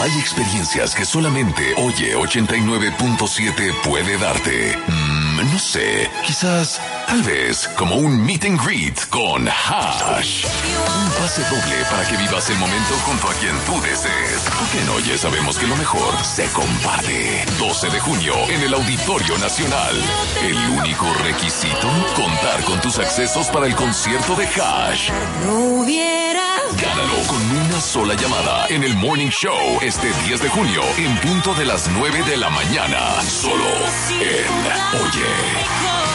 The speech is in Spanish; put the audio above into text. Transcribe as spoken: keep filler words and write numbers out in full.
Hay experiencias que solamente Oye ochenta y nueve punto siete puede darte. Mm, no sé, quizás, tal vez, como un meet and greet con Hash. Un pase doble para que vivas el momento junto a quien tú desees. Porque en Oye sabemos que lo mejor se comparte. doce de junio en el Auditorio Nacional. El único requisito, contar con tus accesos para el concierto de Hash. No hubiera... Gánalo con una sola llamada en el Morning Show este diez de junio en punto de las nueve de la mañana. Solo en Oye.